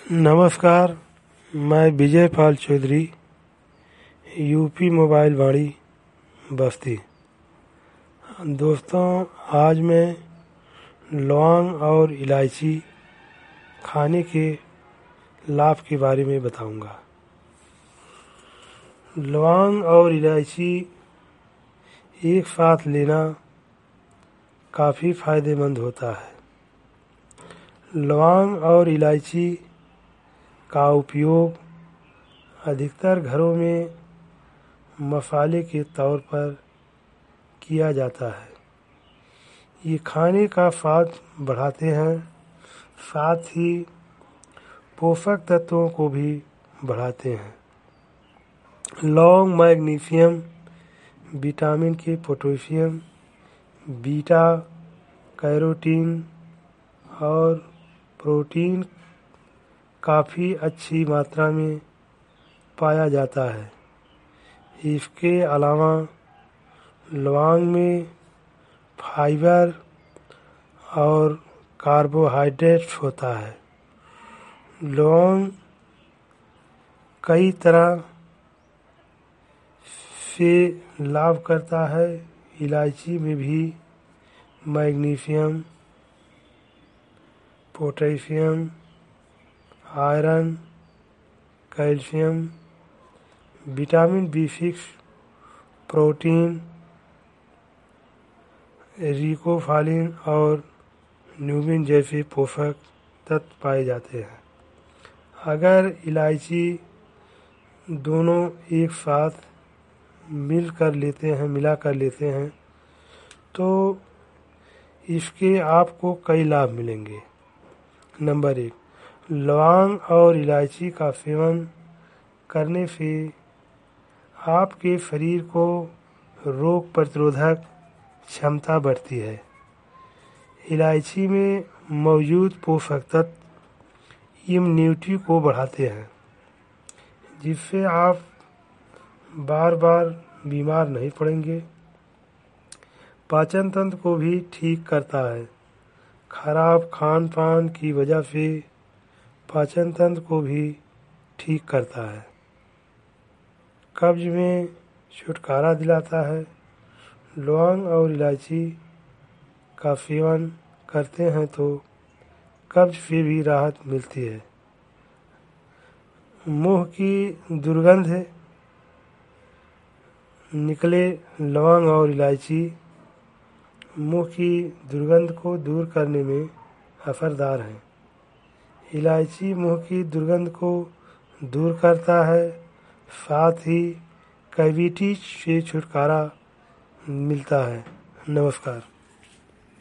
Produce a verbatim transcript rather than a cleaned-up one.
नमस्कार, मैं Vijay Pal Chaudhary, UP mobile Vaani Basti. दोस्तों, आज मैं लौंग और इलायची खाने के लाभ के बारे में बताऊंगा। लौंग और इलायची एक साथ लेना काफ़ी फायदेमंद होता है। लौंग और इलायची का उपयोग अधिकतर घरों में मसाले के तौर पर किया जाता है। ये खाने का स्वाद बढ़ाते हैं, साथ ही पोषक तत्वों को भी बढ़ाते हैं। लौंग magnesium, vitamin K, potassium, beta carotene और प्रोटीन काफ़ी अच्छी मात्रा में पाया जाता है। इसके अलावा लौंग में फाइबर और कार्बोहाइड्रेट होता है। लौंग कई तरह से लाभ करता है। इलायची में भी magnesium, potassium, iron, calcium, vitamin B six, protein, riboflavin और न्यूबिन जैसे पोषक तत्व पाए जाते हैं। अगर इलायची दोनों एक साथ मिल कर लेते हैं मिला कर लेते हैं तो इसके आपको कई लाभ मिलेंगे। नंबर एक, लौंग और इलायची का सेवन करने से आपके शरीर को रोग प्रतिरोधक क्षमता बढ़ती है। इलायची में मौजूद पोषक तत्व इम्यूनिटी को बढ़ाते हैं, जिससे आप बार बार बीमार नहीं पड़ेंगे। पाचन तंत्र को भी ठीक करता है। खराब खान पान की वजह से पाचन तंत्र को भी ठीक करता है। कब्ज में छुटकारा दिलाता है। लौंग और इलायची का सेवन करते हैं तो कब्ज से भी राहत मिलती है। मुंह की दुर्गंध निकले लौंग और इलायची मुंह की दुर्गंध को दूर करने में असरदार है। इलायची मुंह की दुर्गंध को दूर करता है, साथ ही कैविटी से छुटकारा मिलता है। नमस्कार।